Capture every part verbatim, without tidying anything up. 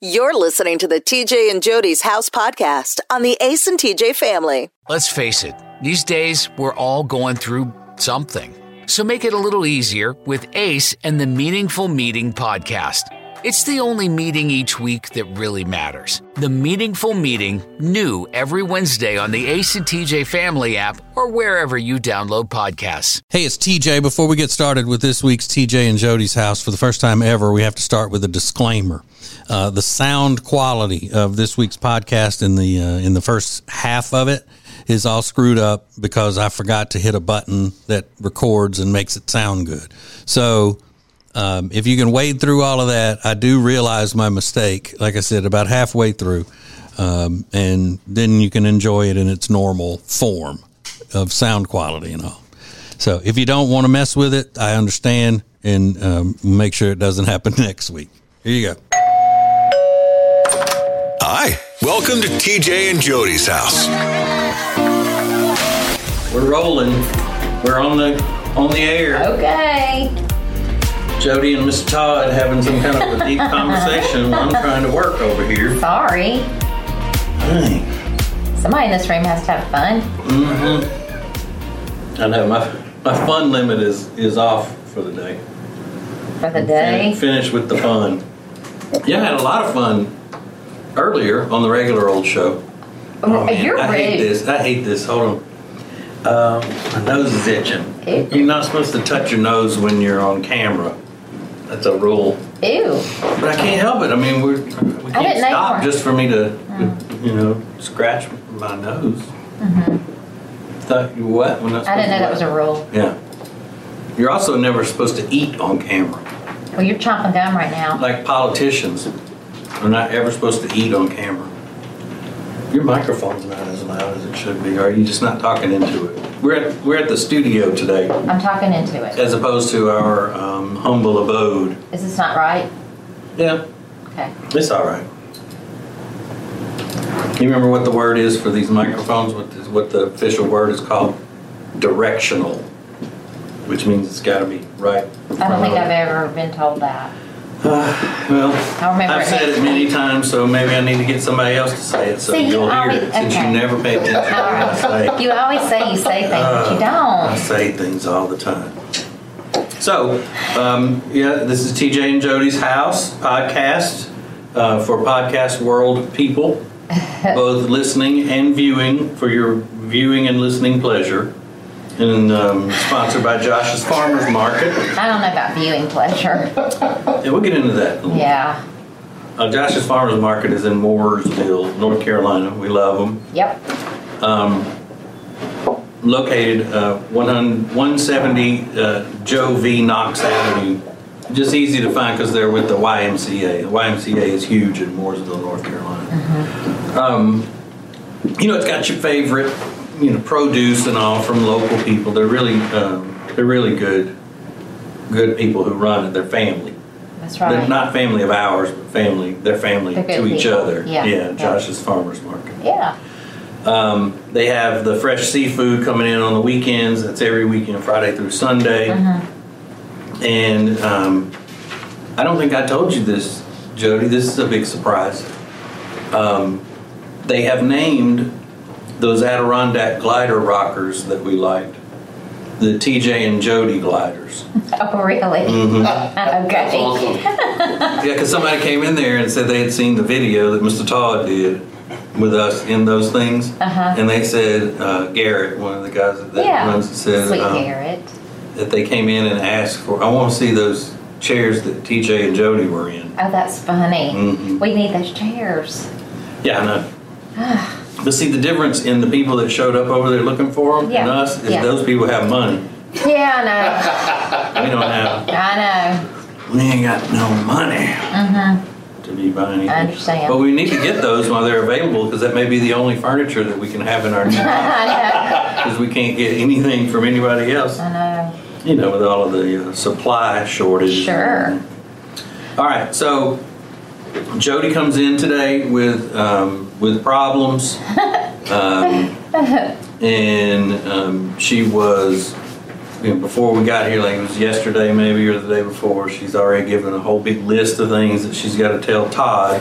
You're listening to the T J and Jody's House podcast on the Ace and T J family. Let's face it, these days we're all going through something. So make it a little easier with Ace and the Meaningful Meeting podcast. It's the only meeting each week that really matters. The Meaningful Meeting, new every Wednesday on the Ace and T J Family app or wherever you download podcasts. Hey, it's T J. Before we get started with this week's T J and Jody's House, for the first time ever, we have to start with a disclaimer. Uh, the sound quality of this week's podcast in the uh, in the first half of it is all screwed up because I forgot to hit a button that records and makes it sound good. So um, if you can wade through all of that, I do realize my mistake, like I said, about halfway through, um, and then you can enjoy it in its normal form of sound quality and all. So if you don't want to mess with it, I understand, and um, make sure it doesn't happen next week. Here you go. Hi, welcome to T J and Jody's house. We're rolling. We're on the on the air. Okay. Jody and Mister Todd having some kind of a deep conversation while I'm trying to work over here. Sorry. Dang. Somebody in this room has to have fun. Mm-hmm. I know my my fun limit is is off for the day. For the day. Fin- finish with the fun. Yeah, I had a lot of fun earlier on the regular old show. Oh, man, you're I rude. hate this. I hate this. Hold on. Um, my nose is itching. Ew. You're not supposed to touch your nose when you're on camera. That's a rule. Ew. But I can't help it. I mean, we're, we I can't didn't know stop you were. just for me to, Mm. you know, scratch my nose. Mm-hmm. Thought you were what? We're not I didn't know that supposed was to a rule. Yeah. You're also never supposed to eat on camera. Well, you're chomping gum right now. Like politicians are not ever supposed to eat on camera. Your microphone's not as loud as it should be. Or are you just not talking into it? We're at we're at the studio today, I'm talking into it. as opposed to our um, humble abode. Is this not right? Yeah, Okay. it's all right. You remember what the word is for these microphones? What is, what the official word is called? Directional, which means it's got to be right. I don't think I've ever been told that. Uh, well, I remember I've it said next it many week. times, so maybe I need to get somebody else to say it so See, you you'll hear always- it, since okay. you never pay attention to what I say. You always say you say things, but you I don't. say things all the time. So, um, yeah, this is T J and Jody's House podcast uh, for podcast world people, both listening and viewing, for your viewing and listening pleasure. And um, sponsored by Josh's Farmers Market. I don't know about viewing pleasure. Yeah, we'll get into that. Yeah. Uh, Josh's Farmers Market is in Mooresville, North Carolina. We love them. Yep. Um, located uh, one seventy uh, Joe V. Knox Avenue. Just easy to find because they're with the Y M C A. The Y M C A is huge in Mooresville, North Carolina. Mm-hmm. Um, you know, it's got your favorite, you know, produce and all from local people. They're really, um, they're really good, good people who run it. They're family. That's They're right. not family of ours, but family. They're family They're good to each people. other. Yeah. Yeah. Yeah. Josh's Farmers Market. Yeah. Um, they have the fresh seafood coming in on the weekends. That's every weekend, Friday through Sunday. Mm-hmm. And um, I don't think I told you this, Jody. This is a big surprise. Um, they have named those Adirondack glider rockers that we liked the T J and Jody gliders. Oh, really? Mm-hmm. Okay. Yeah, because somebody came in there and said they had seen the video that Mister Todd did with us in those things. Uh-huh. And they said, uh, Garrett, one of the guys that, that Yeah. runs it, said Sweet um, Garrett. that they came in and asked for, I want to see those chairs that T J and Jody were in. Oh, that's funny. Mhm. We need those chairs. Yeah, I know. But see, the difference in the people that showed up over there looking for them and Yeah. us is Yeah. those people have money. Yeah, We don't have. I know. I know. We ain't got no money Mm-hmm. to be buying anything. I understand. But we need to get those while they're available because that may be the only furniture that we can have in our new house I because we can't get anything from anybody else. know. I know. You know, with all of the uh, supply shortage. Sure. All right, so Jody comes in today with um, with problems, um, and um, she was you know, before we got here, like it was yesterday maybe or the day before, she's already given a whole big list of things that she's got to tell Todd.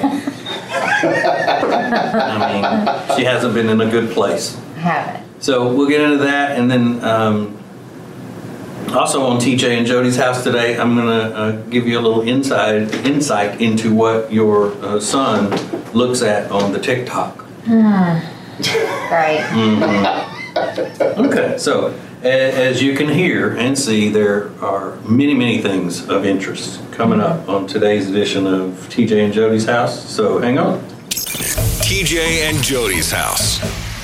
I mean, she hasn't been in a good place. I haven't. So we'll get into that, and then um, also on T J and Jody's house today, I'm going to uh, give you a little inside insight into what your uh, son looks at on the TikTok. Right. Mm-hmm. Okay, so a- as you can hear and see, there are many, many things of interest coming up on today's edition of T J and Jody's house. So hang on. T J and Jody's house.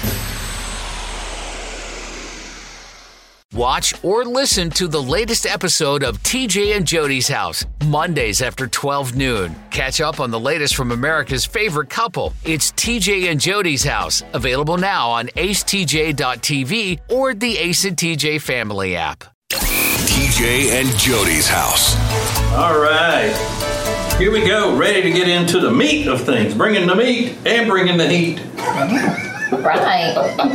Watch or listen to the latest episode of T J and Jody's House, Mondays after twelve noon. Catch up on the latest from America's favorite couple. It's T J and Jody's House, available now on ace t j dot t v or the Ace and T J family app. T J and Jody's house. All right, here we go, ready to get into the meat of things, bringing the meat and bringing the heat. Right.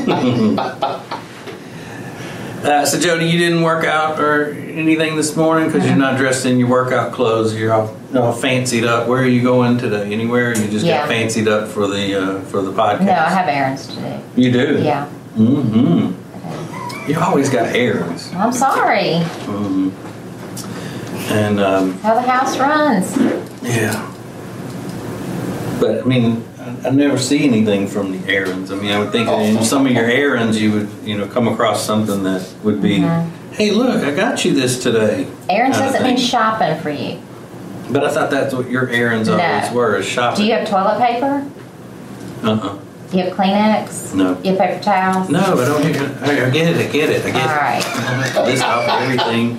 Uh, so Jody, you didn't work out or anything this morning because you're not dressed in your workout clothes. You're all, all fancied up. Where are you going today? Anywhere? You just Yeah. got fancied up for the uh, for the podcast. No, I have errands to do. You do? Yeah. Mm-hmm. You always got errands. I'm sorry. Mm-hmm. And um, How the house runs. yeah. But I mean, I, I never see anything from the errands. I mean, I would think that in some of your errands you would, you know, come across something that would be, hey, look, I got you this today. Errands kinda doesn't mean thing. shopping for you. But I thought that's what your errands No. always were, is shopping. Do you have toilet paper? Uh-uh. Do you have Kleenex? No. You have paper towels? No, I don't get it. I get it. I get it. I get All it. right. I don't have to list off everything.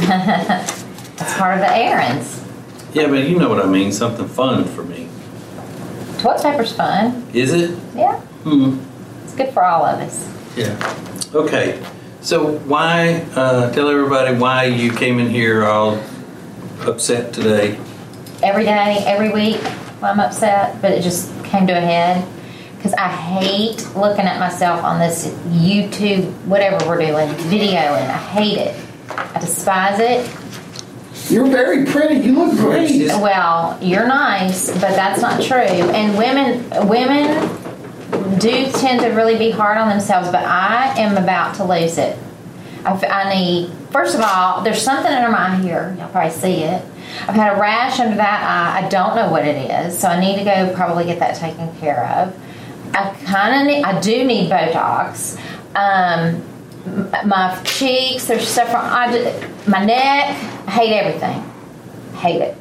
That's part of the errands. Yeah, but you know what I mean. Something fun for me. Toilet paper's fun. Is it? Yeah. Hmm. It's good for all of us. Yeah. Okay. So why, uh, tell everybody why you came in here all upset today. Every day, every week, I'm upset, but it just came to a head. Because I hate looking at myself on this YouTube, whatever we're doing, video, and I hate it. I despise it. You're very pretty. You look great. Well, you're nice, but that's not true. And women, women do tend to really be hard on themselves, but I am about to lose it. I, f- I need, first of all, there's something under my eye here. Y'all probably see it. I've had a rash under that eye. I don't know what it is, so I need to go probably get that taken care of. I kind of need, I do need Botox. Um, m- my cheeks, there's stuff from, I do, my neck, I hate everything. Hate it.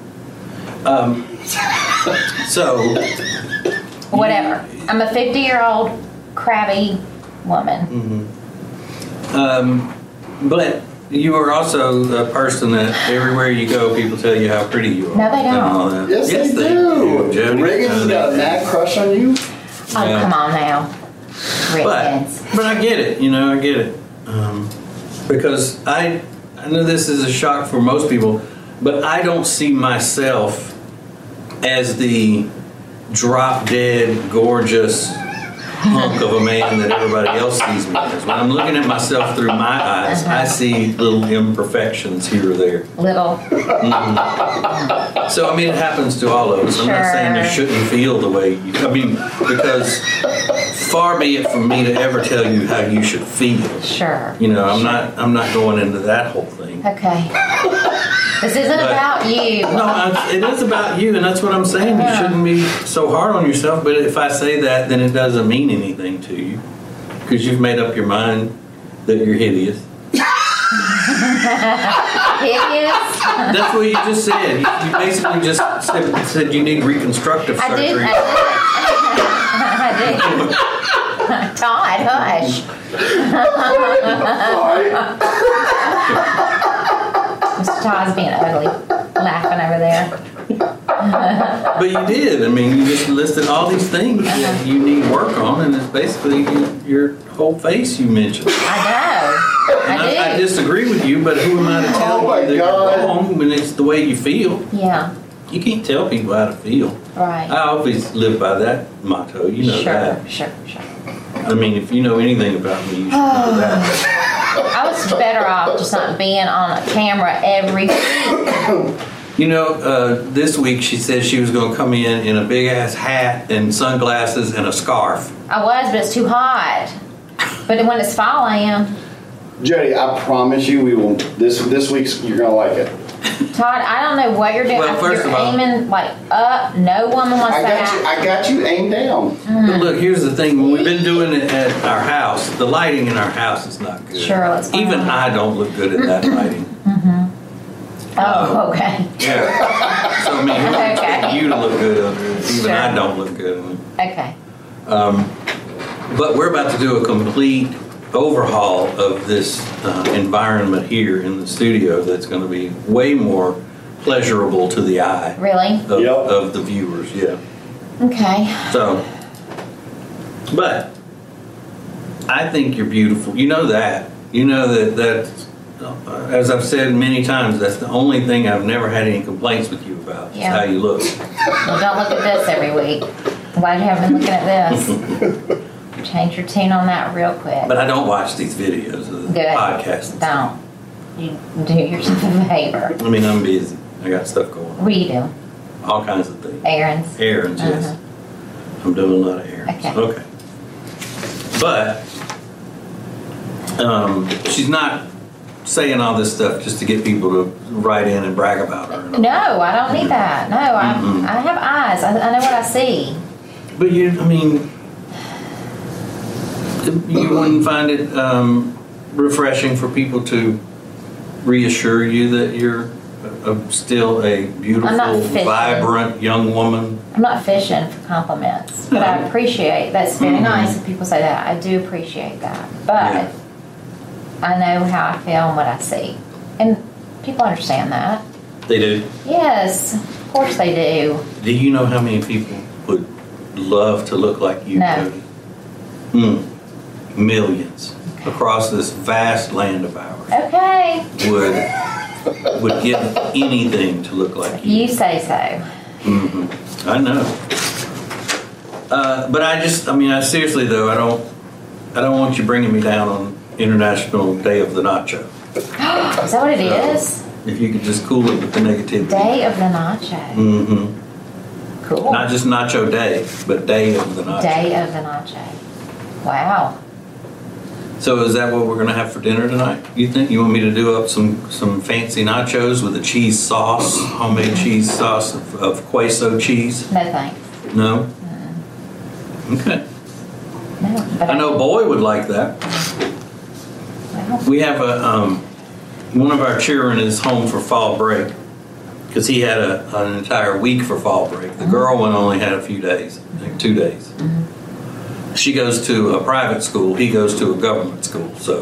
Um, so, Whatever. I'm a fifty-year-old crabby woman. um, but you are also a person that everywhere you go, people tell you how pretty you are. No, they and don't. all that. Yes, they, do. Jody. Reagan's No, got a they mad crush on you. Oh, Yeah. come on now. But, Rickens. but I get it, you know, I get it. Um, because I, I know this is a shock for most people, but I don't see myself as the drop dead, gorgeous hunk of a man that everybody else sees me as. When I'm looking at myself through my eyes, I see little imperfections here or there. Little. So, I mean, it happens to all of us. I'm not saying you Sure. shouldn't feel the way you, I mean, because far be it from me to ever tell you how you should feel. Sure. You know, I'm not, I'm not going into that whole thing. Okay. This isn't But- about you. No, I, it is about you, and that's what I'm saying. You Yeah. shouldn't be so hard on yourself, but if I say that, then it doesn't mean anything to you. Because you've made up your mind that you're hideous. Hideous. That's what you just said. You, you basically just said, said you need reconstructive I did. surgery. I did. I did. Todd, hush. Mister Todd's being ugly, laughing over there. But you did. I mean, you just listed all these things that you need work on, and it's basically your, your whole face you mentioned. I know. And I do. I, I disagree with you, but who am I to tell Oh my you that God. you're wrong when it's the way you feel? Yeah. You can't tell people how to feel. Right. I always live by that motto. You know sure. that. Sure. Sure. I mean, if you know anything about me, you should know that. I was she's better off just not being on a camera every week. You know, uh, this week she said she was going to come in in a big ass hat and sunglasses and a scarf. I was, but it's too hot. But when it's fall, I am. Jody, I promise you, we will. This this week's you're gonna like it. Todd, I don't know what you're doing. Well, first you're of all- aiming like up. No woman wants I got that. you. I got you aimed down. But look, here's the thing. When we've been doing it at our house, the lighting in our house is not good. Sure, let's find Even out. I don't look good at that lighting. Oh, okay. Yeah. So, I mean, who Okay. expect you to look good under it? Even Sure. I don't look good in it. Okay. But we're about to do a complete overhaul of this uh, environment here in the studio that's going to be way more pleasurable to the eye Really? of, Yep. of the viewers. Yeah. Okay. So, but I think you're beautiful. You know that. You know that that. Uh, as I've said many times, that's the only thing I've never had any complaints with you about. Is Yeah. how you look. Well, don't look at this every week. Why do you have been looking at this? Change your tune on that real quick. But I don't watch these videos of the Good. podcast. Don't. You do yourself a favor. I mean, I'm busy. I got stuff going on. What do you do? All kinds of things. Errands? Errands, yes. Uh-huh. I'm doing a lot of errands. Okay. Okay. But um, she's not saying all this stuff just to get people to write in and brag about her. No, I don't need that. No, I, I have eyes. I, I know what I see. But you, I mean, you wouldn't find it um, refreshing for people to reassure you that you're a, a, still a beautiful, I'm not fishing. vibrant young woman? I'm not fishing for compliments, but I appreciate that's very nice if people say that. I do appreciate that. But Yeah. I know how I feel and what I see. And people understand that. They do. Yes, of course they do. Do you know how many people would love to look like you, No. Jody? Mm. Millions across this vast land of ours Okay, would would give anything to look like you. you say so. I know. Uh, but I just, I mean, I seriously though, I don't, I don't want you bringing me down on International Day of the Nacho. Is that what it is? If you could just cool it with the negativity. Day of the Nacho. Mm-hmm. Cool. Not just Nacho Day, but Day of the Nacho. Day of the Nacho. Wow. So is that what we're gonna have for dinner tonight? You think you want me to do up some some fancy nachos with a cheese sauce, homemade cheese sauce of, of queso cheese? No thanks. No. Okay. No. But I know Boy would like that. Well, We have a um, one of our children is home for fall break because he had a, an entire week for fall break. The girl one only had a few days, like two days. She goes to a private school. He goes to a government school. So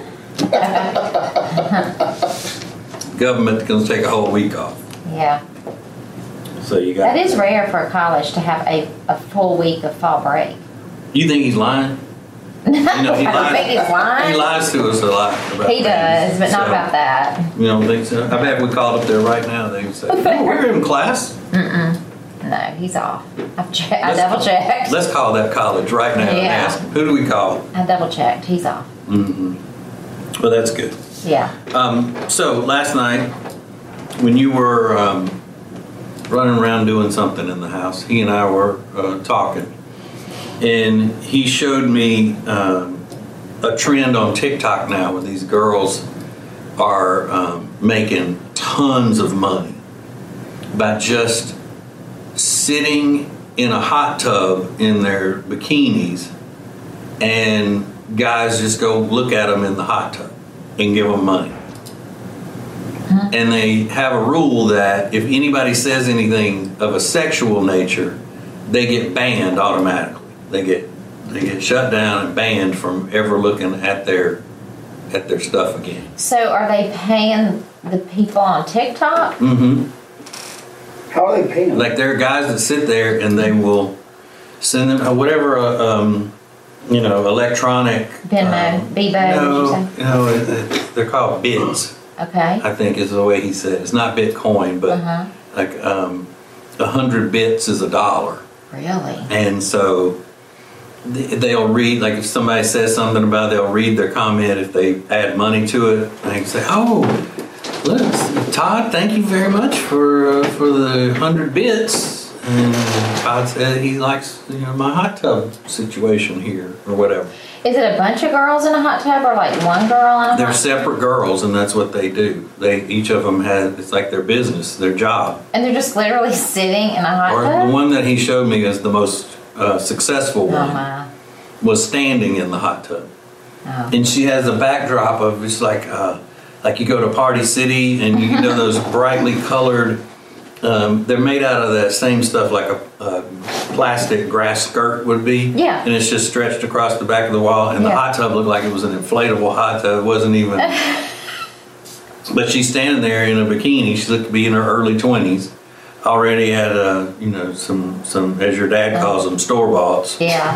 government can take a whole week off. yeah. So you got That is rare for a college to have a, a full week of fall break. You think he's lying? You know, he I don't lies. think he's lying. He lies to us a lot about He things. does, but not So, about that. You don't think so? I bet if we called up there right now, they would say, "No, we're in class." No, he's off. I've che- I Let's double call- checked. Let's call that college right now and Yeah. ask, who do we call? I double checked. He's off. Well, that's good. Yeah. Um, so last night, when you were um, running around doing something in the house, he and I were uh, talking, and he showed me um, a trend on TikTok now where these girls are um, making tons of money by just sitting in a hot tub in their bikinis, and guys just go look at them in the hot tub and give them money. And they have a rule that if anybody says anything of a sexual nature, they get banned automatically. They get they get shut down and banned from ever looking at their at their stuff again. So are they paying the people on TikTok? Mm-hmm. How are they paying? Like there are guys that sit there and they will send them uh, whatever uh, um, you know electronic Venmo, um, Bebo, No, did you say? no, it, it, they're called bits. Okay. I think is the way he said it. It's not Bitcoin, but Uh-huh. like um, a hundred bits is a dollar. Really? And so they'll read, like if somebody says something about it, they'll read their comment if they add money to it. And they can say, oh, look, Todd, thank you very much for uh, for the hundred bits. And Todd said he likes, you know, my hot tub situation here or whatever. Is it a bunch of girls in a hot tub or like one girl in a They're hot tub? separate girls, and that's what they do. They each of them has, it's like their business, their job. And they're just literally sitting in a hot Or tub? the one that he showed me as the most uh, successful Oh, one my. was standing in the hot tub. Oh. And she has a backdrop of it's like uh, like you go to Party City and you know those brightly colored. Um, they're made out of that same stuff like a, a plastic grass skirt would be. Yeah. And it's just stretched across the back of the wall. And the Yeah. hot tub looked like it was an inflatable hot tub. It wasn't even. But she's standing there in a bikini. She looked to be in her early twenties. Already had, uh, you know, some, some, as your dad calls them, store-boughts. Yeah.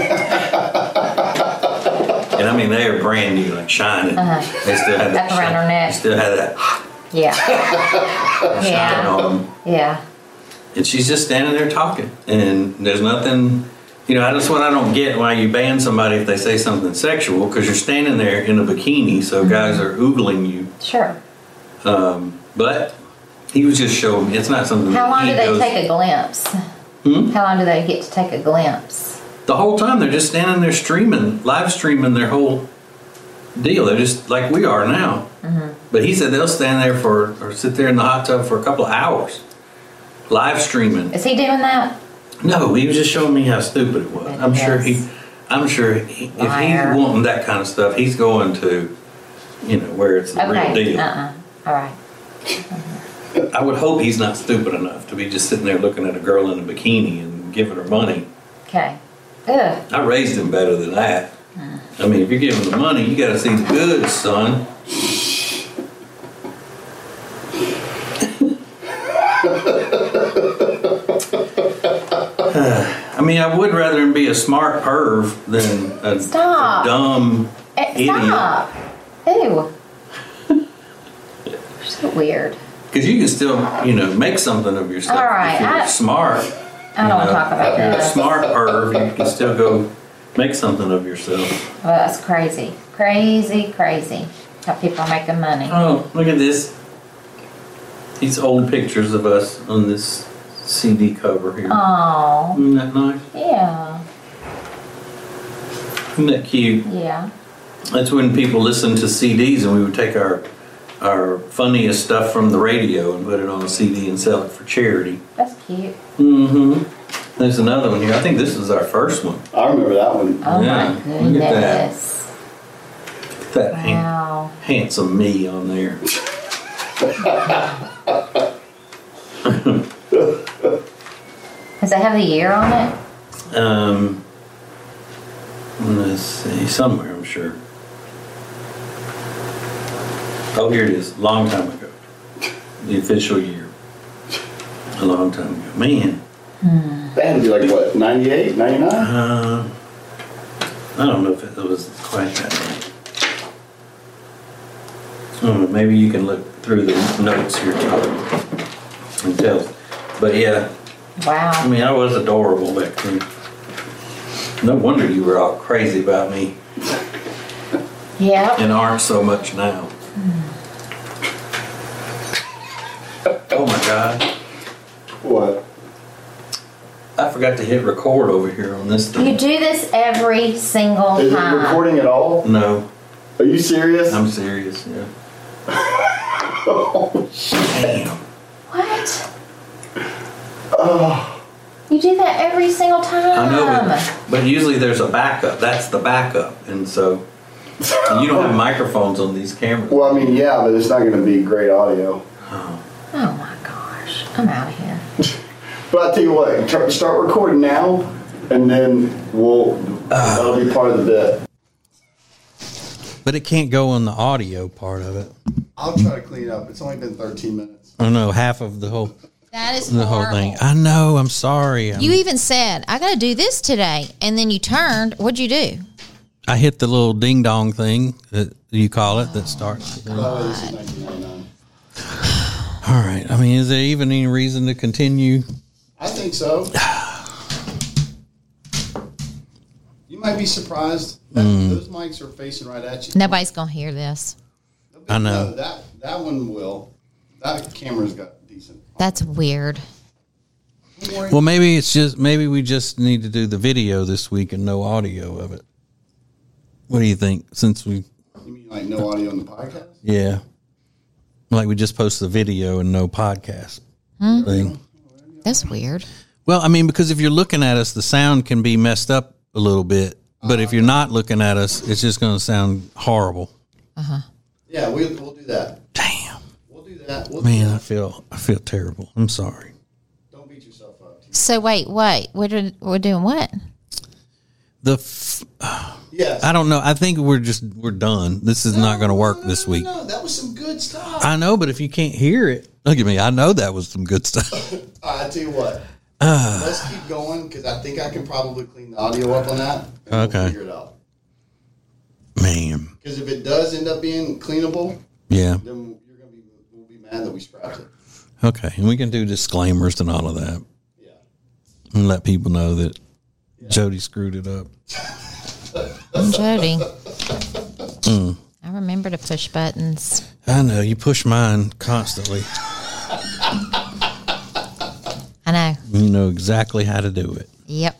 And I mean, they are brand new, like shining. Uh-huh. They still had that Up around shine- her neck. They still had that Yeah. shine Yeah. on them. Yeah. And she's just standing there talking. And there's nothing, you know, that's what I don't get why you ban somebody if they say something sexual, because you're standing there in a bikini, so Mm-hmm. guys are oogling you. Sure. Um, but he was just showing me, it's not something How that long he do they goes, take a glimpse? Hmm? How long do they get to take a glimpse? The whole time they're just standing there streaming, live streaming their whole deal. They're just like we are now. Mm-hmm. But he said they'll stand there for, or sit there in the hot tub for a couple of hours, live streaming. Is he doing that? No, he was just showing me how stupid it was. I'm sure he, I'm sure he, if he's Liar. wanting that kind of stuff, he's going to, you know, where it's the real Okay. deal. Uh-uh. All right. I would hope he's not stupid enough to be just sitting there looking at a girl in a bikini and giving her money. Okay. Ugh. I raised him better than that. I mean, if you're giving the money, you got to see the goods, son. I mean, I would rather him be a smart perv than a, Stop. a dumb Eh, idiot. Stop. Ew. You're so weird. Because you can still, you know, make something of yourself. All right, If you're I- smart. I don't want to talk about If you're a this. smart perv, you can still go make something of yourself. Well, that's crazy. Crazy, crazy. How people are making money. Oh, look at this. These old pictures of us on this C D cover here. Oh, Isn't that nice? yeah. Isn't that cute? Yeah. That's when people listened to C Ds and we would take our our funniest stuff from the radio and put it on a C D and sell it for charity. That's cute. Mm-hmm. There's another one here. I think this is our first one. I remember that one. Oh Yeah, my look goodness. at that. That han- Wow. handsome me on there. Does it have the year on it? Um, let's see, somewhere I'm sure. Oh, here it is. Long time ago. The official year. A long time ago. Man. That had to be like, what, ninety-eight, ninety-nine? Uh, I don't know if it was quite that long. I don't know, maybe you can look through the notes here and tell. But yeah, I Wow. mean, I was adorable back then. No wonder you were all crazy about me Yep. and aren't so much now. Oh my God. What? I forgot to hit record over here on this You thing. do this every single Is it time. recording at all? No, Are you serious? I'm serious, yeah. Oh, shit. Damn. What? Oh, You do that every single time. I know, but, but usually there's a backup. That's the backup. And so you don't have microphones on these cameras. well, I mean, yeah, but it's not going to be great audio. Oh. Oh my gosh. I'm out of here. But I tell you what, tr- start recording now, and then we'll. That'll be part of the bit. But it can't go on the audio part of it. I'll try to clean it up. It's only been thirteen minutes. I don't know, half of the whole That is the whole horrible. thing. I know, I'm sorry. I'm, You even said, I got to do this today. And then you turned. What'd you do? I hit the little ding dong thing that you call it that starts. Oh, this is nineteen ninety-nine. All right. I mean, is there even any reason to continue? I think so. might be surprised. That, Mm. Those mics are facing right at you. Nobody's gonna hear this. I know. No, that that one will. That camera's got decent. That's weird. Don't worry. Well, maybe it's just maybe we just need to do the video this week and no audio of it. What do you think? Since we, You mean like no audio on the podcast? yeah, like we just post the video and no podcast thing. That's weird. Well, I mean, because if you're looking at us, the sound can be messed up a little bit. But if you're not looking at us, it's just going to sound horrible. Yeah, we, we'll do that. Damn, We'll do that. We'll do man, I that. feel I feel terrible. I'm sorry. Don't beat yourself up. So wait, wait. We're doing, we're doing what? The f- Yes. I don't know. I think we're just we're done. This is not going to work this week. No, that was some good stuff. I know, but if you can't hear it, look at me. I know that was some good stuff. I tell you what. Let's keep going because I think I can probably clean the audio up on that. And Okay. We'll figure it out. Man, Because if it does end up being cleanable, yeah. then you're gonna be we'll be mad that we scrapped it. Okay, and we can do disclaimers and all of that, Yeah. and let people know that Jody screwed it up. I'm Jody. I remember to push buttons. I know you push mine constantly. I know. You know exactly how to do it. Yep.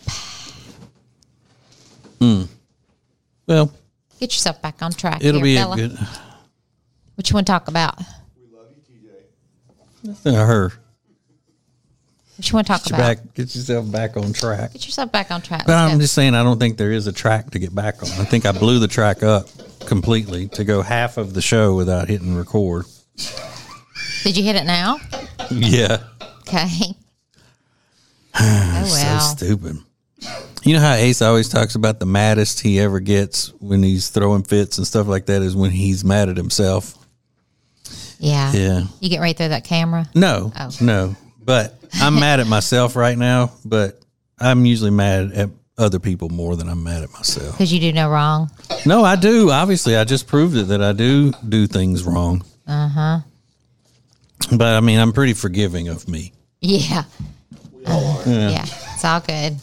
Well, Get yourself back on track. it'll here, be fella. a good. What you want to talk about? We love you, T J. Uh, her. What you want to talk Get, you about? back, get yourself back on track. Get yourself back on track. But Let's I'm go. just saying, I don't think there is a track to get back on. I think I blew the track up completely to go half of the show without hitting record. Did you hit it now? Yeah. Okay. Oh well. So stupid. You know how Ace always talks about the maddest he ever gets when he's throwing fits and stuff like that is when he's mad at himself. Yeah. Yeah. You get right through that camera. No, Oh. no. But I'm mad at myself right now, but I'm usually mad at other people more than I'm mad at myself. Because you do no wrong. No, I do. Obviously, I just proved it that I do do things wrong. Uh huh. But I mean, I'm pretty forgiving of me. Yeah. We all are. Yeah. Yeah. It's all good.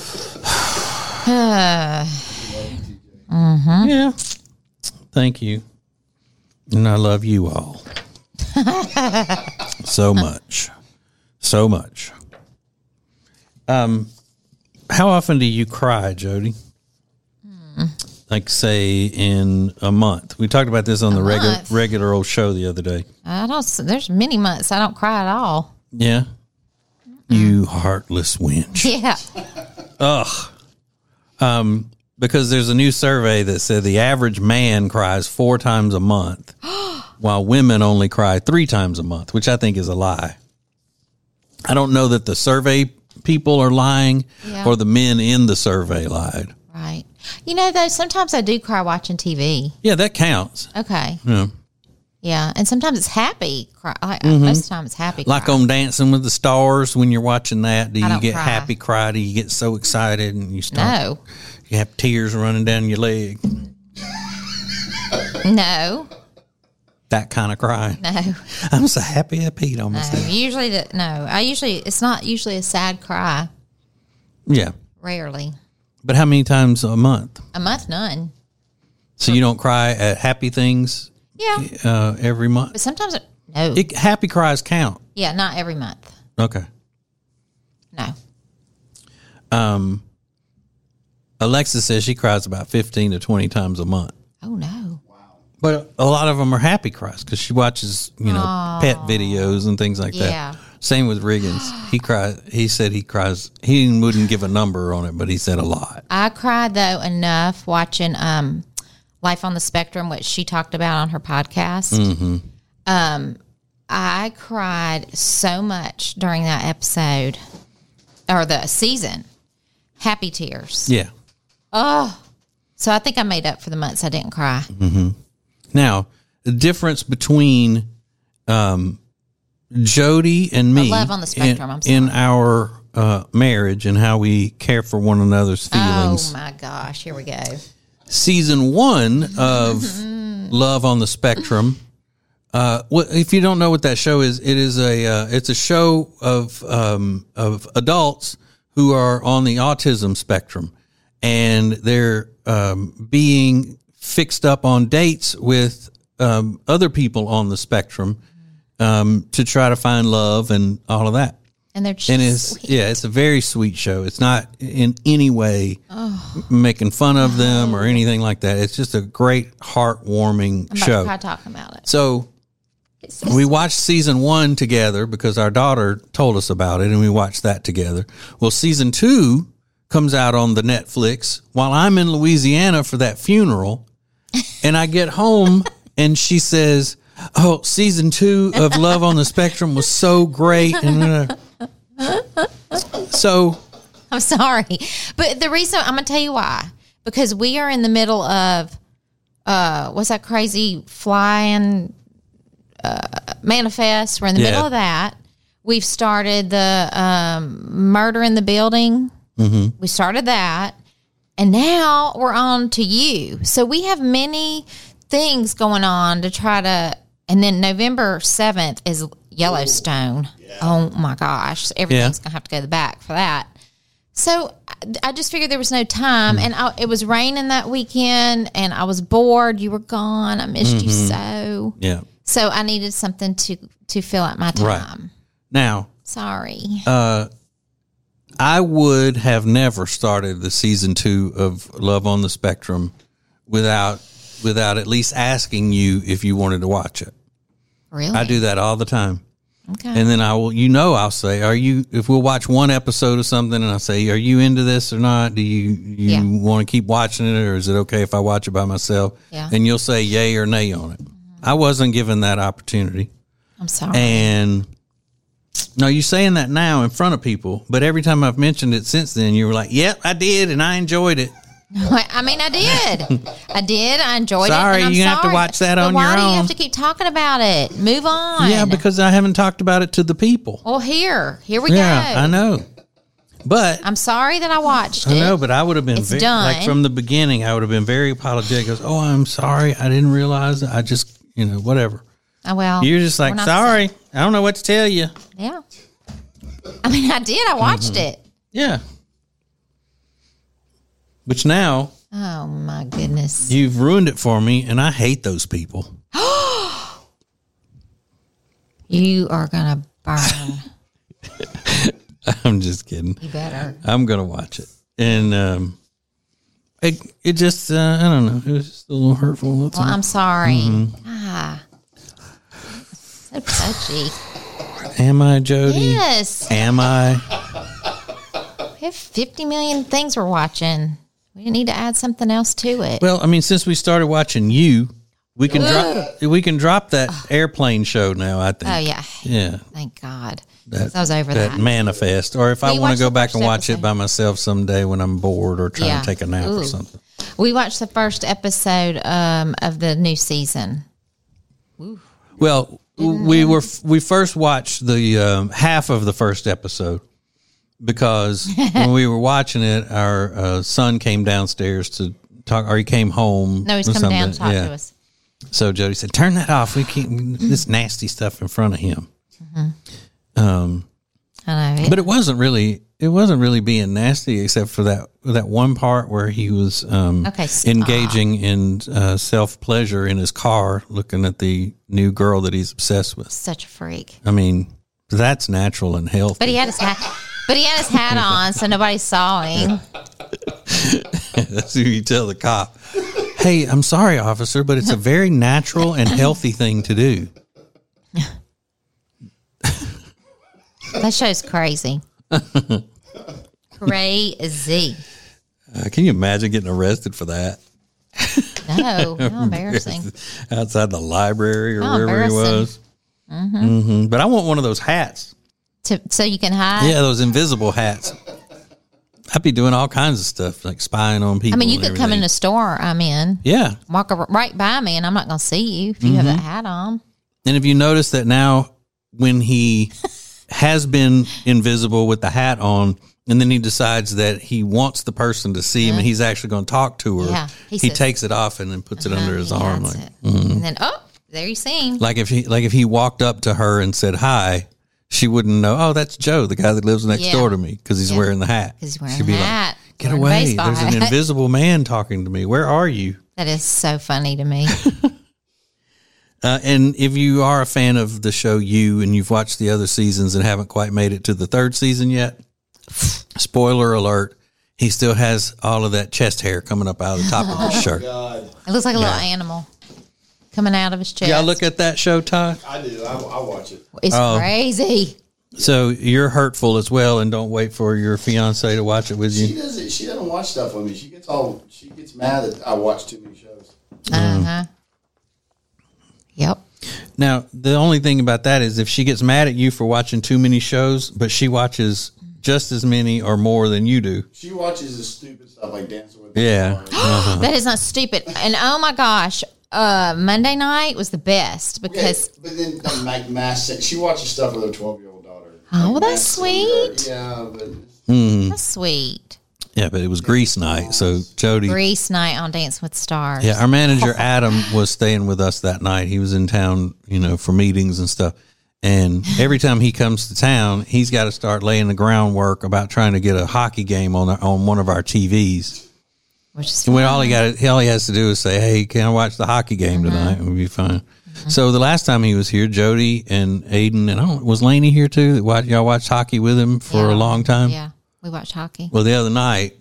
Yeah. Thank you. And I love you all. So much. So much. Um, how often do you cry, Jody? Hmm. Like, say, in a month. We talked about this on the regular month? regular old show the other day. I don't. There's many months I don't cry at all. Yeah. You heartless wench. Yeah. Ugh. Um, because there's a new survey that said the average man cries four times a month, while women only cry three times a month, which I think is a lie. I don't know that the survey people are lying Yeah. or the men in the survey lied. Right. You know, though, sometimes I do cry watching T V. Yeah, that counts. Okay. Yeah. Yeah. And sometimes it's happy cry. Like, Most of the time it's happy Like cry. on Dancing with the Stars, when you're watching that, do I you don't get cry. happy cry? Do you get so excited and you start? No. You have tears running down your leg. No. That kind of cry. No. I'm so happy I peed on No. myself. Usually, the, no. I usually, it's not usually a sad cry. Yeah. Rarely. But how many times a month? A month, none. So you don't cry at happy things Yeah. uh, every month? But sometimes, it, no. It, happy cries count. Yeah, not every month. Okay. No. Um, Alexa says she cries about fifteen to twenty times a month. Oh, no. But a lot of them are happy cries because she watches, you know, pet videos and things like Yeah. that. Same with Riggins. He cries. He said he cries. He wouldn't give a number on it, but he said a lot. I cried, though, enough watching um, Life on the Spectrum, which she talked about on her podcast. Mm-hmm. Um, I cried so much during that episode or the season. Happy tears. Yeah. Oh, so I think I made up for the months I didn't cry. Now, the difference between um, Jody and me love on the spectrum, in, I'm sorry. in our uh, marriage and how we care for one another's feelings. Oh my gosh, here we go. Season one of Love on the Spectrum. Uh, what, if you don't know what that show is, it is a uh, it's a show of um, of adults who are on the autism spectrum, and they're um, being fixed up on dates with um, other people on the spectrum um, to try to find love and all of that. And they're just And it's sweet. yeah, it's a very sweet show. It's not in any way oh. making fun of them or anything like that. It's just a great, heartwarming I'm about show. to cry talking about it. So we watched season one together because our daughter told us about it, and we watched that together. Well, season two comes out on the Netflix while I'm in Louisiana for that funeral, and I get home and she says, "Oh, season two of Love on the Spectrum was so great." And uh, so I'm sorry, but the reason I'm going to tell you why, because we are in the middle of uh, what's that crazy flying uh, manifest? We're in the Yeah. middle of that. We've started the um, murder in the building. Mm-hmm. We started that, and now we're on to you. So we have many things going on to try to. And then November seventh is Yellowstone. Yeah. Oh, my gosh. Everything's Yeah. going to have to go to the back for that. So I, I just figured there was no time. Mm. And I, it was raining that weekend, and I was bored. You were gone. I missed Mm-hmm. you so. yeah, So I needed something to, to fill out my time. Right. Now, Sorry. uh, I would have never started the season two of Love on the Spectrum without without at least asking you if you wanted to watch it. Really? I do that all the time. Okay. And then I will, you know, I'll say, are you, if we'll watch one episode of something and I'll say, are you into this or not? Do you, you Yeah. want to keep watching it, or is it okay if I watch it by myself? Yeah. And you'll say yay or nay on it. Mm-hmm. I wasn't given that opportunity. I'm sorry. And no, you're saying that now in front of people, but every time I've mentioned it since then, you were like, yep, I did. And I enjoyed it. I mean, I did. I did. I enjoyed Sorry, it. and I'm you have to sorry. watch that But on why your do you own. have to keep talking about it? Move on. Yeah, because I haven't talked about it to the people. Well, here. Here we Yeah, go. I know. But I'm sorry that I watched it. I know, but I would have been It's very, done. like from the beginning. I would have been very apologetic. Goes, oh, I'm sorry, I didn't realize it. I just, you know, whatever. Oh, well. You're just we're like, not sorry, saying- I don't know what to tell you. Yeah. I mean, I did. I watched Mm-hmm. it. Yeah. Which now Oh, my goodness. you've ruined it for me, and I hate those people. You are going to burn. I'm just kidding. You better. I'm gonna watch it, and um, it it just uh, I don't know. It was just a little hurtful. That's Well, all. I'm sorry. Mm-hmm. Ah. So touchy. Am I, Jody? Yes. Am I? We have fifty million things we're watching. We need to add something else to it. Well, I mean, since we started watching you, we can drop we can drop that airplane show now. I think. Oh, yeah. Yeah. Thank God. That, I was over that. Manifest, or if I We want watched to go the back first and watch it episode. by myself someday when I'm bored or trying Yeah. to take a nap or Ooh. something. We watched the first episode um, of the new season. Well, we were we first watched the um, half of the first episode because when we were watching it, our uh, son came downstairs to talk, or he came home. No, he's or coming down to something. talk Yeah. to us. So Jody said, "Turn that off. We can't this nasty stuff in front of him." Um, I know. but it wasn't really it wasn't really being nasty, except for that that one part where he was um, Okay, stop. engaging in uh, self pleasure in his car, looking at the new girl that he's obsessed with. Such a freak. I mean, that's natural and healthy. But he had his hat. But he had his hat on, so nobody saw him. That's who you tell the cop. Hey, I'm sorry, officer, but it's a very natural and healthy thing to do. That show's crazy. Crazy. Uh, can you imagine getting arrested for that? No, how embarrassing. Outside the library or How wherever he embarrassing. was. Mm-hmm. But I want one of those hats. To, so you can hide. Yeah, those invisible hats. I'd be doing all kinds of stuff, like spying on people. I mean, you and could come in everything. a store I'm in, Yeah. walk ar- right by me, and I'm not going to see you if you have Mm-hmm. that hat on. And if you notice that now, when he has been invisible with the hat on, and then he decides that he wants the person to see him, and he's actually going to talk to her, Yeah, he, he says- takes it off and then puts it under his Uh, arm. that's Like, mm-hmm. it. And then, oh, there you see him. like if he, like if he walked up to her and said hi, she wouldn't know. Oh, that's Joe, the guy that lives next Yeah. door to me, because he's Yeah. wearing the hat. 'Cause he's wearing She'd the be hat. like, Get Or a away. baseball There's an hat. invisible man talking to me. Where are you? That is so funny to me. Uh, and if you are a fan of the show You and you've watched the other seasons and haven't quite made it to the third season yet, spoiler alert, he still has all of that chest hair coming up out of the top of his shirt. God, It looks like a little animal coming out of his chest. Y'all look at that show, Todd? I do. I, I watch it. It's Oh. crazy. So you're hurtful as well, and don't wait for your fiance to watch it with She you. doesn't. She doesn't watch stuff with me. She gets all. She gets mad that I watch too many shows. Mm. Uh huh. Yep. Now, the only thing about that is if she gets mad at you for watching too many shows, but she watches just as many or more than you do. She watches the stupid stuff like Dancing with the Yeah. Stars. That is not stupid. And oh my gosh, uh, Monday night was the best Yeah, because but then like make mass sense. She watches stuff with her twelve year old daughter. Oh, Like, that's Mass sweet. Singer. Yeah, but that's sweet. Yeah, but it was Grease night, so Jody. Grease night on Dance with Stars. Yeah, our manager Adam was staying with us that night. He was in town, you know, for meetings and stuff. And every time he comes to town, he's got to start laying the groundwork about trying to get a hockey game on our, on one of our T Vs. Which is And when fun. all he got, all he has to do is say, "Hey, can I watch the hockey game tonight?" We'll be fine. So the last time he was here, Jody and Aiden and oh, was Laney here too? That watch, y'all watched hockey with him for Yeah. a long time. Yeah, we watch hockey. Well, the other night,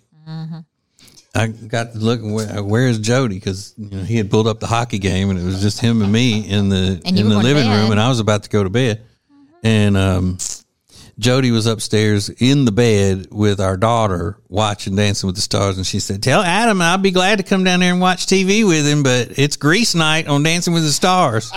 I got to look where, where's Jody because you know he had pulled up the hockey game and it was just him and me in the And you in were the going to living room bed. and I was about to go to bed, and um, Jody was upstairs in the bed with our daughter watching Dancing with the Stars, and she said, "Tell Adam I'll be glad to come down there and watch T V with him, but it's Grease night on Dancing with the Stars."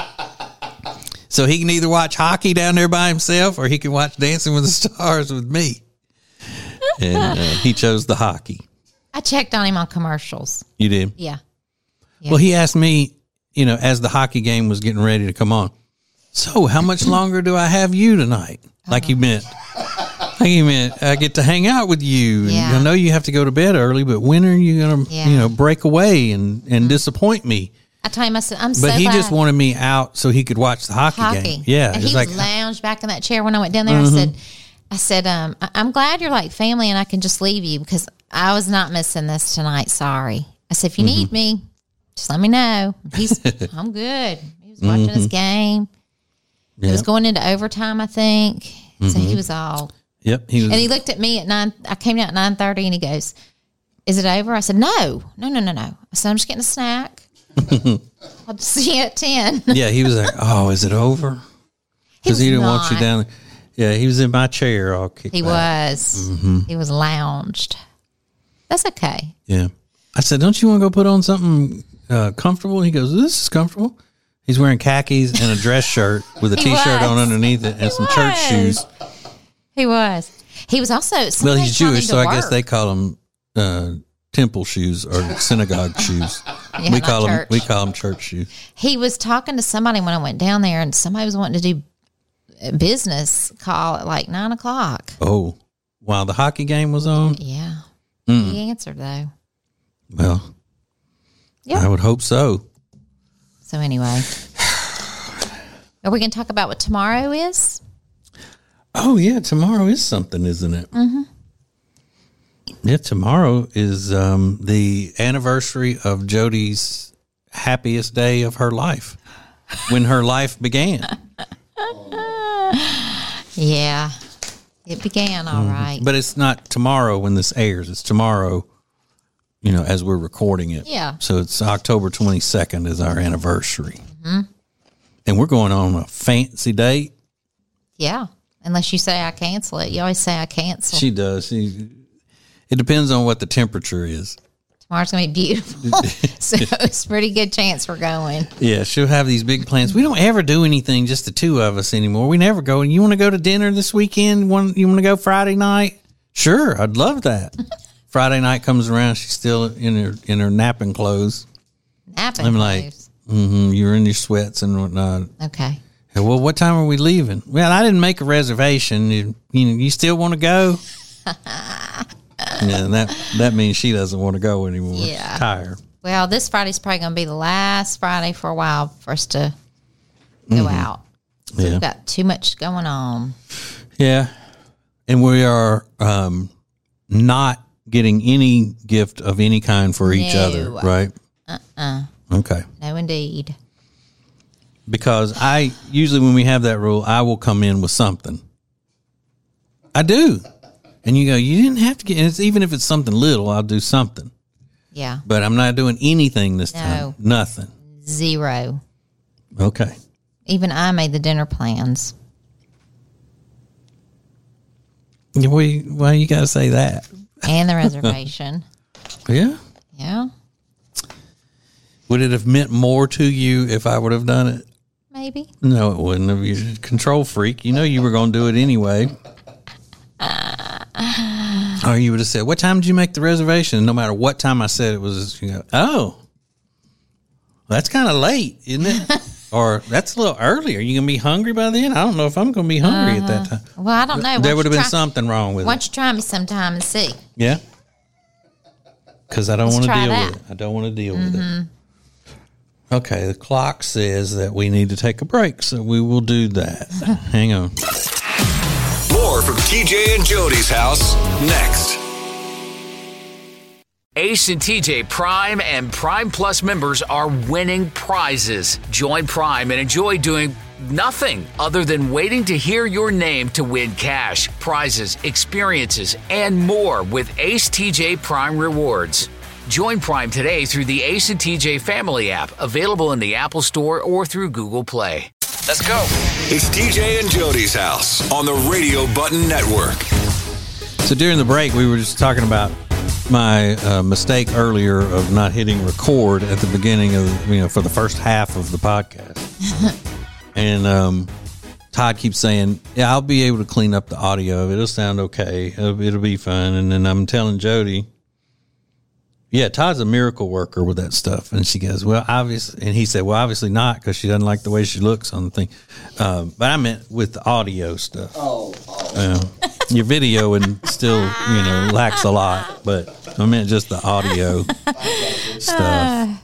So he can either watch hockey down there by himself or he can watch Dancing with the Stars with me. And uh, he chose the hockey. I checked on him on commercials. You did? Yeah. Well, he asked me, you know, as the hockey game was getting ready to come on, so how much longer do I have you tonight? Like he meant, like he meant, I get to hang out with you. And Yeah. I know you have to go to bed early, but when are you going to, Yeah. you know, break away and, and disappoint me? I told him, I said, I'm so But he glad. just wanted me out so he could watch the hockey, hockey. game. Yeah. And it's he like, was lounged back in that chair when I went down there. I said, I said, um, I- I'm glad you're like family and I can just leave you because I was not missing this tonight. Sorry. I said, if you need me, just let me know. He's, I'm good. He was watching his game. It was Yeah. going into overtime, I think. So he was all, yep. He was, and he looked at me at nine. I came down at nine thirty, and he goes, "Is it over?" I said, "No, no, no, no, no." I said, "I'm just getting a snack. I'll see you at ten." yeah, he was like, oh, is it over? Because he, was didn't want you not. down there. Yeah, he was in my chair all kicked He back. was. Mm-hmm. He was lounged. That's okay. Yeah. I said, don't you want to go put on something uh, comfortable? He goes, this is comfortable. He's wearing khakis and a dress shirt with a He T-shirt was. on underneath it and some church was. shoes. He was. He was also. Well, somebody he's told him Jewish, to so I guess work. they call them uh, temple shoes or synagogue shoes. Yeah, we not call them church. we call them church shoes. He was talking to somebody when I went down there, and somebody was wanting to do a business call at like nine o'clock. Oh, while the hockey game was on. Yeah. Mm. He answered though. Well, Yeah. I would hope so. So anyway, are we going to talk about what tomorrow is? Oh yeah, tomorrow is something, isn't it? Mm-hmm. Yeah, tomorrow is um, the anniversary of Jody's happiest day of her life, when her life began. Yeah. It began all right. But it's not tomorrow when this airs. It's tomorrow, you know, as we're recording it. Yeah. So it's October twenty-second is our anniversary. Mm-hmm. And we're going on a fancy date. Yeah. Unless you say I cancel it. You always say I cancel. She does. She, it depends on what the temperature is. Tomorrow's going to be beautiful. So it's a pretty good chance we're going. Yeah, she'll have these big plans. We don't ever do anything, just the two of us anymore. We never go. You want to go to dinner this weekend? Want, you want to go Friday night? Sure, I'd love that. Friday night comes around, she's still in her in her napping clothes. Napping I'm like, clothes. Mm-hmm, you're in your sweats and whatnot. Okay. Hey, well, what time are we leaving? Well, I didn't make a reservation. You, you, you still want to go? Yeah, and that that means she doesn't want to go anymore. Yeah. She's tired. Well, this Friday's probably going to be the last Friday for a while for us to go out. So Yeah. we've got too much going on. Yeah, and we are um, not getting any gift of any kind for each No. other, right? Uh-uh. Okay. No, indeed. Because I usually, when we have that rule, I will come in with something. I do. And you go, you didn't have to get, and it's, even if it's something little, I'll do something. Yeah. But I'm not doing anything this No. time. Nothing. Zero. Okay. Even I made the dinner plans. Why, why you got to say that? And the reservation. Yeah. Yeah. Would it have meant more to you if I would have done it? Maybe. No, it wouldn't have. You're a control freak. You know you were going to do it anyway. Or you would have said, what time did you make the reservation? And no matter what time I said it was, you go, oh, that's kind of late, isn't it? Or that's a little early. Are you going to be hungry by then? I don't know if I'm going to be hungry uh, at that time. Well, I don't know. There Why would don't have you been try- something wrong with Why it. don't you try me sometime and see? Yeah. Because I don't Let's want to try deal that. with it. I don't want to deal with it. Okay, the clock says that we need to take a break, so we will do that. Hang on. More from T J and Jody's house next. Ace and T J Prime and Prime Plus members are winning prizes. Join Prime and enjoy doing nothing other than waiting to hear your name to win cash, prizes, experiences, and more with Ace T J Prime Rewards. Join Prime today through the Ace and T J Family app, available in the Apple Store or through Google Play. Let's go. It's T J and Jody's house on the Radio Button Network. So during the break, we were just talking about my uh, mistake earlier of not hitting record at the beginning of, you know, for the first half of the podcast. And um, Todd keeps saying, yeah, I'll be able to clean up the audio. It'll sound okay. It'll, it'll be fun. And then I'm telling Jody, yeah, Todd's a miracle worker with that stuff. And she goes, well, obviously, and he said, well, obviously not, because she doesn't like the way she looks on the thing. Um, but I meant with the audio stuff. Oh, oh. Uh, your video and still, you know, lacks a lot, but I meant just the audio stuff.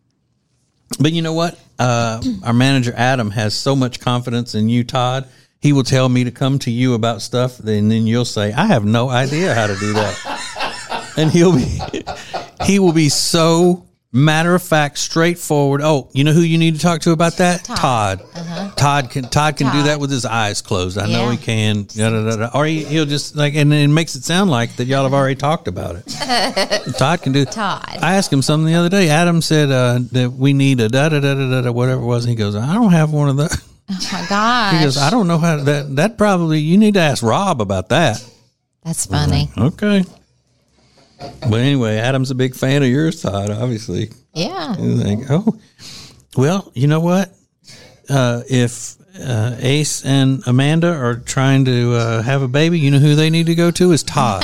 But you know what? Uh, our manager, Adam, has so much confidence in you, Todd. He will tell me to come to you about stuff, and then you'll say, I have no idea how to do that. And he'll be, he will be so matter of fact, straightforward. Oh, you know who you need to talk to about that? Todd. Todd, uh-huh. Todd can Todd can Todd. do that with his eyes closed. I yeah. know he can. Da, da, da, da. Or he, he'll just like, and it makes it sound like that y'all have already talked about it. Todd can do. Todd. I asked him something the other day. Adam said uh, that we need a da da da da da whatever it was. And he goes, I don't have one of those. Oh my gosh. He goes, I don't know how to, that. That probably you need to ask Rob about that. That's funny. Like, okay. But anyway, Adam's a big fan of yours, Todd, obviously. Yeah. He's like, oh, well, you know what? Uh, if uh, Ace and Amanda are trying to uh, have a baby, you know who they need to go to is Todd.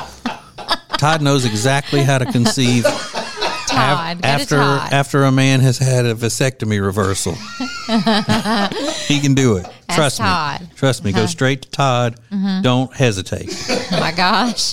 Todd knows exactly how to conceive. Todd, af- after Todd. after a man has had a vasectomy reversal. He can do it. That's Trust Todd. me. Trust me. Uh-huh. Go straight to Todd. Mm-hmm. Don't hesitate. Oh my gosh.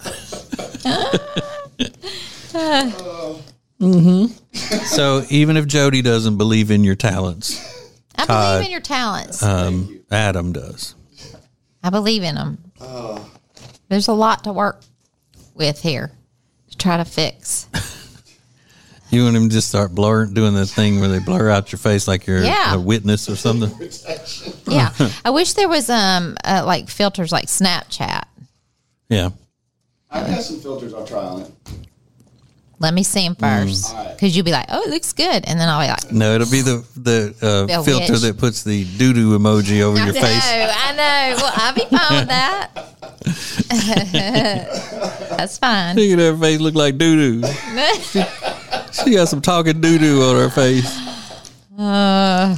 mm-hmm. So even if Jody doesn't believe in your talents, I Todd, believe in your talents. Um, Adam does. I believe in them. Uh, There's a lot to work with here to try to fix. You want him to just start blur doing the thing where they blur out your face like you're yeah. a witness or something? Yeah. I wish there was um uh, like filters like Snapchat. Yeah. I've got some filters I'll try on it. Let me see them first. Because mm. you'll be like, oh, it looks good. And then I'll be like, no, it'll be the, the uh, filter that puts the doo-doo emoji over I your know, face. I know. Well, I'll be fine with that. That's fine. Look at her face look like doo-doo. she, she got some talking doo-doo on her face. Uh.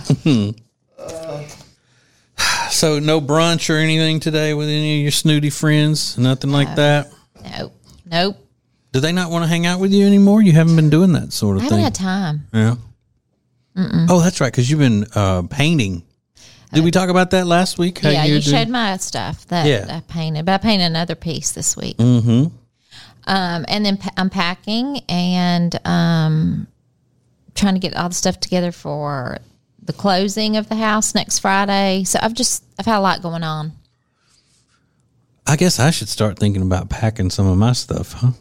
So no brunch or anything today with any of your snooty friends? Nothing no. like that? Nope. Nope. Do they not want to hang out with you anymore? You haven't been doing that sort of I thing. haven't had time. Yeah. Mm-mm. Oh, that's right, because you've been uh, painting. Did we talk about that last week? How yeah, you, you showed my stuff that yeah. I painted. But I painted another piece this week. Mm-hmm. Um, and then I'm packing and um, trying to get all the stuff together for the closing of the house next Friday. So I've just, I've had a lot going on. I guess I should start thinking about packing some of my stuff, huh?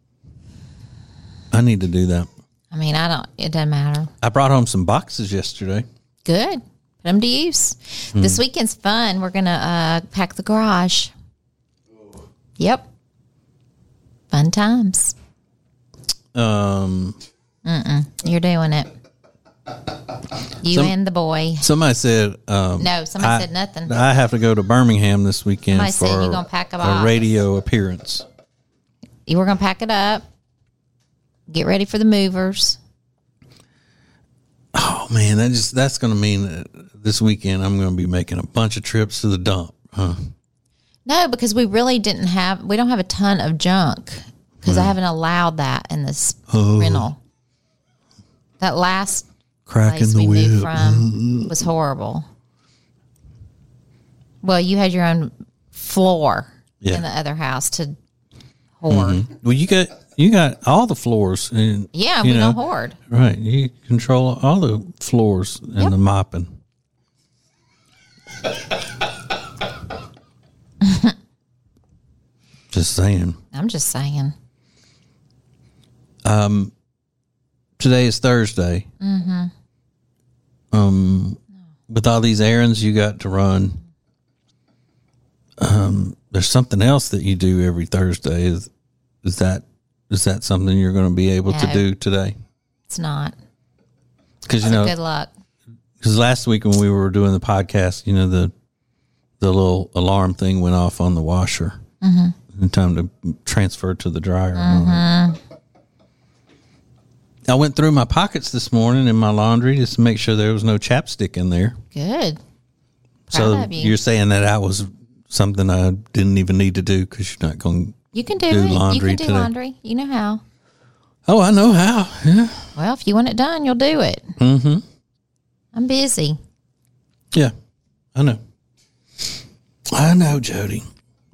I need to do that. I mean, I don't, it doesn't matter. I brought home some boxes yesterday. Good. Put them to use. Mm. This weekend's fun. We're going to uh, pack the garage. Yep. Fun times. Um, Mm-mm. You're doing it. You some, and the boy. Somebody said... Um, no, somebody I, said nothing. I have to go to Birmingham this weekend somebody for said you're gonna pack a, box. a radio appearance. You were going to pack it up. Get ready for the movers. Oh, man, that just that's going to mean that this weekend I'm going to be making a bunch of trips to the dump, huh? No, because we really didn't have... We don't have a ton of junk because mm. I haven't allowed that in this oh. rental. That last... Cracking the we whip. moved from was horrible. Well, you had your own floor yeah. in the other house to hoard. Mm-hmm. Well, you got you got all the floors, and yeah, you we know, don't hoard. Right, you control all the floors and yep. the mopping. Just saying. I'm just saying. Um, today is Thursday. Mm-hmm. Um, with all these errands you got to run, um, there's something else that you do every Thursday. Is is that is that something you're going to be able no, to do today? It's not. Because you know, good luck. Because last week when we were doing the podcast, you know the the little alarm thing went off on the washer. Mm-hmm. In time to transfer to the dryer. Mm-hmm. I went through my pockets this morning in my laundry just to make sure there was no chapstick in there. Good. Proud so of you. You're saying that that was something I didn't even need to do because you're not going to You can do, do it. laundry You can do today. laundry. You know how. Oh, I know how. Yeah. Well, if you want it done, you'll do it. Mm-hmm. I'm busy. Yeah, I know. I know, Jody.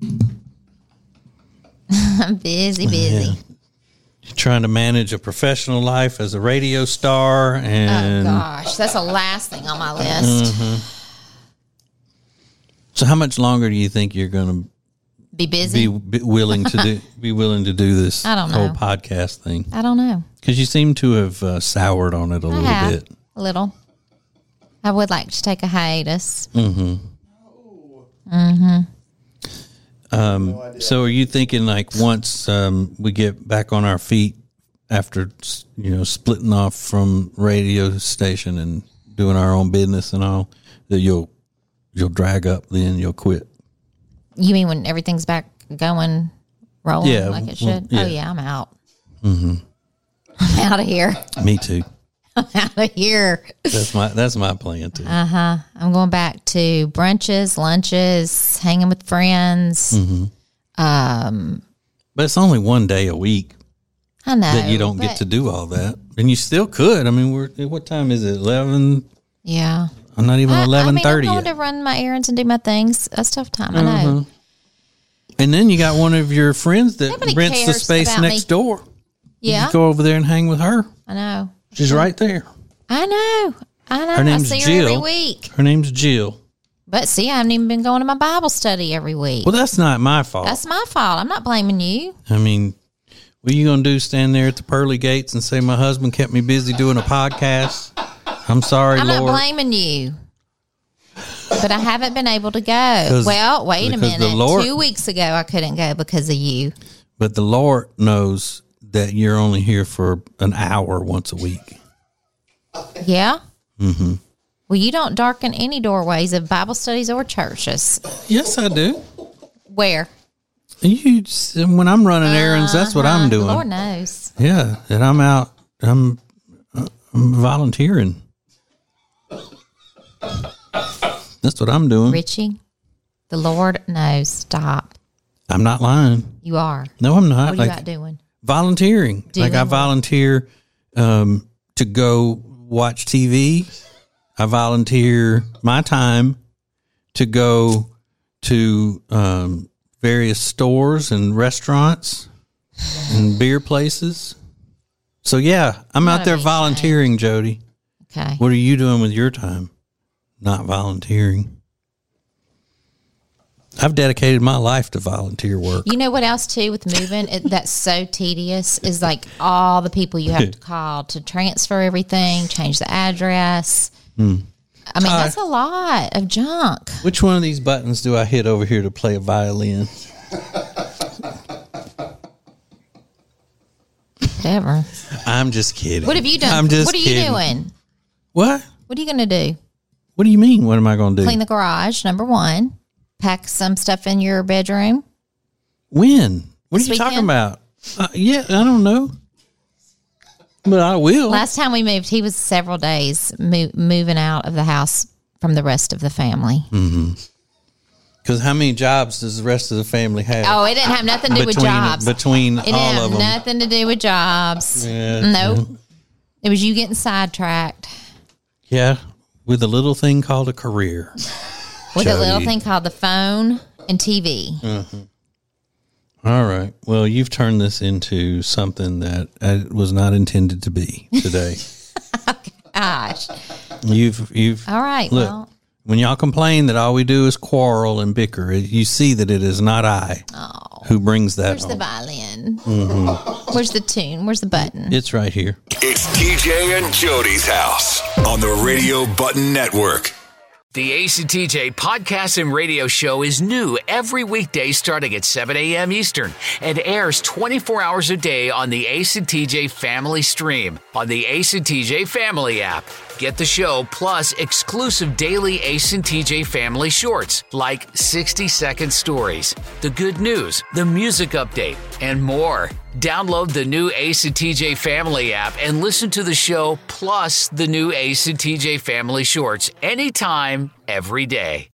I'm busy, busy. Yeah. You're trying to manage a professional life as a radio star, and oh gosh, that's the last thing on my list. Mm-hmm. So, how much longer do you think you're going to be busy? Be, be willing to do be willing to do this I don't whole know. podcast thing? I don't know. Because you seem to have uh, soured on it a I little have, bit. A little. I would like to take a hiatus. Mm-hmm. Mm-hmm. Um, no so are you thinking like once um, we get back on our feet after, you know, splitting off from radio station and doing our own business and all, that you'll you'll drag up, then you'll quit? You mean when everything's back going, rolling yeah, like it well, should? yeah. Oh, yeah, I'm out. Mm-hmm. I'm out of here. Me too. I'm out of here. That's my that's my plan too. Uh huh. I'm going back to brunches, lunches, hanging with friends. Mm-hmm. Um, but it's only one day a week. I know that you don't get to do all that, and you still could. I mean, we're what time is it? Eleven. Yeah. I'm not even eleven thirty. I mean, I'm yet. going to run my errands and do my things. That's tough time. I know. Mm-hmm. And then you got one of your friends that Nobody rents the cares space about next me. door. Yeah. You go over there and hang with her. I know. She's right there. I know. I know. Her name's I see Jill. her every week. Her name's Jill. But see, I haven't even been going to my Bible study every week. Well, that's not my fault. That's my fault. I'm not blaming you. I mean, what are you going to do? Stand there at the pearly gates and say my husband kept me busy doing a podcast? I'm sorry, I'm Lord. not blaming you. But I haven't been able to go. Well, wait a minute. Lord, Two weeks ago, I couldn't go because of you. But the Lord knows that you're only here for an hour once a week. Yeah? Mm-hmm. Well, you don't darken any doorways of Bible studies or churches. Yes, I do. Where? You, when I'm running errands, that's what I'm doing. Lord knows. Yeah, and I'm out. I'm, I'm volunteering. That's what I'm doing. Richie, the Lord knows. Stop. I'm not lying. You are. No, I'm not. What are like, you out doing? Volunteering. Doing like I what? volunteer um, to go watch T V. I volunteer my time to go to um, various stores and restaurants and beer places. So, yeah, I'm You out oughta there be volunteering, Jody. Okay. What are you doing with your time? Not volunteering. I've dedicated my life to volunteer work. You know what else too with moving it, that's so tedious is like all the people you have to call to transfer everything, change the address. Hmm. I mean, that's a lot of junk. Which one of these buttons do I hit over here to play a violin? Whatever. I'm just kidding. What have you done? I'm just What are kidding. you doing? What? What are you going to do? What do you mean? What am I going to do? Clean the garage, number one. Pack some stuff in your bedroom. When? What This are you talking weekend? about? Uh, yeah, I don't know. But I will. Last time we moved, he was several days mo- moving out of the house from the rest of the family. Mm-hmm. Because how many jobs does the rest of the family have? Oh, it didn't have nothing to do with Between- jobs. between it didn't all have of them. nothing to do with jobs. Yeah, nope. It was you getting sidetracked Yeah, with a little thing called a career. with a little Jody. thing called the phone and T V. Mm-hmm. All right. Well, you've turned this into something that uh, was not intended to be today. Gosh. You've you've All right. look. Well, When y'all complain that all we do is quarrel and bicker, you see that it is not I oh, who brings that where's the on. violin? Mm-hmm. Where's the tune? Where's the button? It's right here. It's T J and Jody's house on the Radio Button Network. The A C T J podcast and radio show is new every weekday starting at seven a.m. Eastern and airs twenty-four hours a day on the A C T J Family Stream on the A C T J Family app. Get the show plus exclusive daily A C T J Family shorts like sixty-second stories, the good news, the music update, and more. Download the new A C T J Family app and listen to the show plus the new A C T J Family shorts anytime, every day.